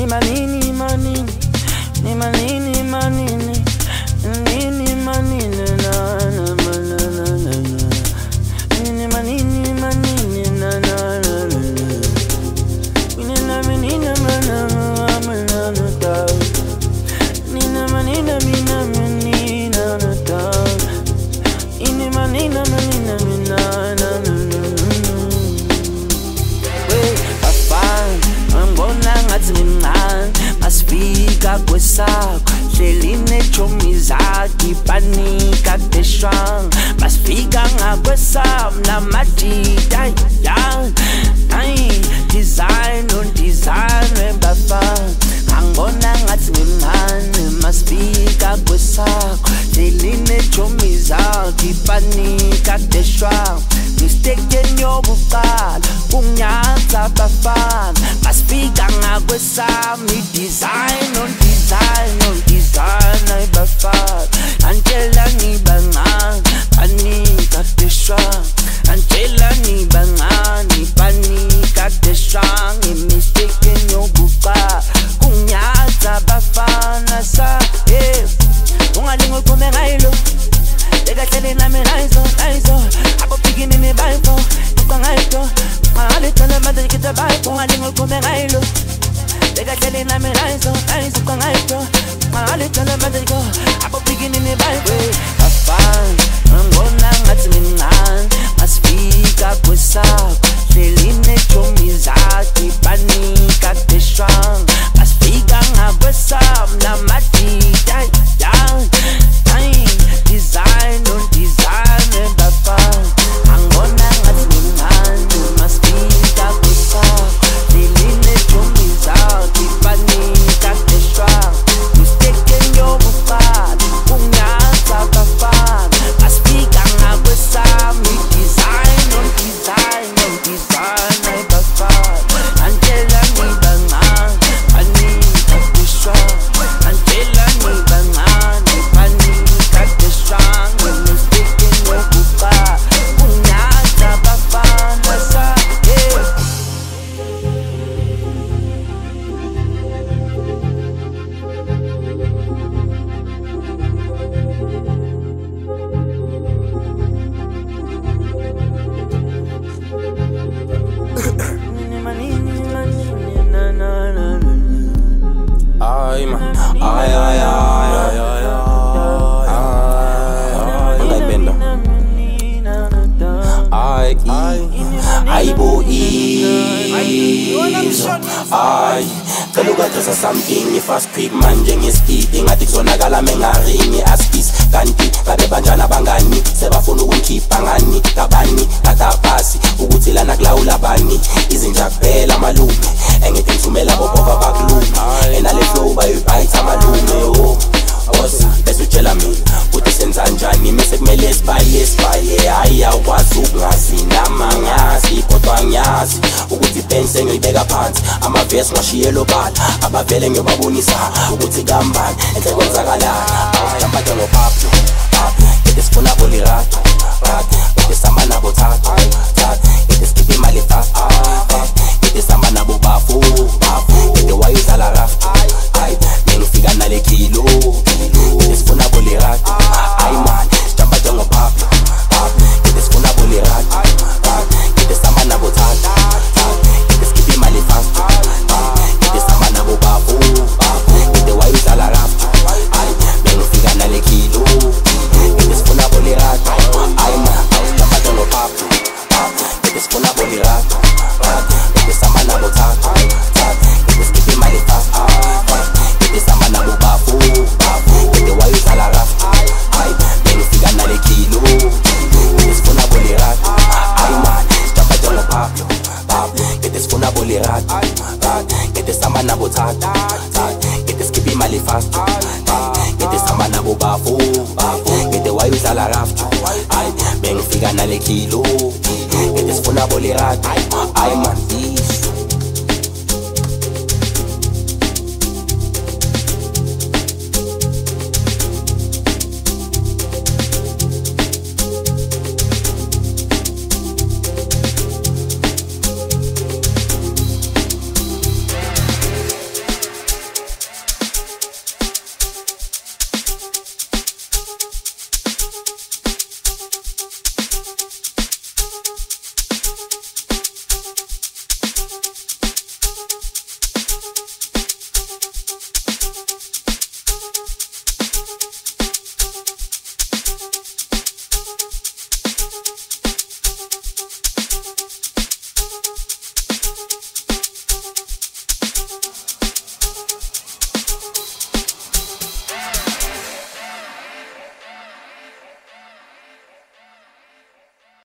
manini manini, ni manini manini, nini manini na na na na na, ni manini manini na na na na, ni na manini mana mana na ta, ni na manini mina manina na ta, ni manini manina mina na na na. Masifika kwesakho hleli nechomi zakhe panika deshwang masifika ngakwesam namajita ay design on design webafang angona ngathi ngimncane masifika kwesakho hleli nechomi zakhe panika deshwang mistake yobuqala kunyaza bafana masifika ngakwesami design on design on design ayibafana antela ngibancane panika deshwang antela ngibancane panika deshwang mistake yobuqala kunyaza bafana sa ungalingo uqhume ngayilo lekahlele nami nayizo abo bigini ni bayifo ukangayito ngalithola manje kita bayifo ungalingo uqhume ngayilo lekahlele nami nayizo ukangayito ngalithola manje ko abo bigini ni bayifo afana ngona ngathi ngimncane masifika kwesakho hleli nechomi zakhe panika deshwang masifika ngakwesam namadita design on design webafana angona ngathi ngimncane masifika kwesakho hleli nechomi zakhe panika deshwang mistake yobuqala kunyaza bafana masifika ngakwesami design on design on design webafana antela ngibancane panika deshwang antela ngibancane panika deshwang mistake yobuqala kunyaza bafana sa Ay man, ay bendo. Ay boy, ay Kaluga just something fast quick manje ngespeed ngathi kuzonakala mengaringi aspis kanti babe banjana bangani sebafuna ukungikhipha ngani kabani katapasi ukuthi lana kulawula bani izinja kuphela malume engeke ngithumela bobova baklume enale flow bayibhayitha malume osa bese utshela mina ukuthi senza kanjani mase kumele sibaye hayi awukwazi ukungazi namangazi kodwa ngiyazi ukuthi pense ngiyibeka phansi amavesi ngashiyelo bala abavele ngiyobabonisa ukuthi kambani enhle kwenzakalana awujamba njengo Pablo ngithi sifuna bolirato ngithi samba nabo thato ngithi sikhiphe imali fast ngithi samba nabo bafu ngithi wayizala raft ngifika nale kilo ngithi sifuna bolirato ay man sijamba njengo Pablo ngithi sifuna bolirato ngithi samba nabo thato ngithi sikhiphe imali fast ngithi samba nabo bafu ngithi wayizala raft ngifika nale kilo ngithi sifuna bolirato ay man sijamba njengo Pablo ngithi sifuna bolirato ngithi samba nabo thato ngithi sikhiphe imali fast ngithi samba nabo bafu ngithi wayizala raft ngifika nale kilo ngithi sifuna bolirato ay man sijamba njengo Pablo ngithi sifuna bolirato ngithi samba nabo thato ngithi sikhiphe imali fast ngithi samba nabo bafu ngithi wayizala raft ngifika nale kilo ngithi sifuna bolirato ay man